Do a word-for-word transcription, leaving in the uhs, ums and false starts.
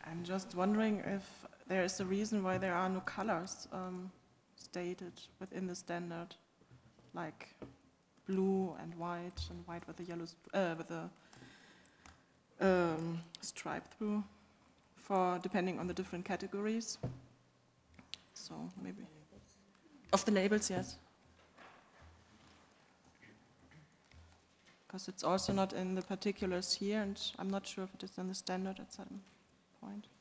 I'm just wondering if there is a reason why there are no colors um, stated within the standard, like blue and white, and white with a yellow st- uh, with a um, stripe through, for depending on the different categories. So maybe of the labels, yes, because it's also not in the particulars here, and I'm not sure if it is in the standard at some point.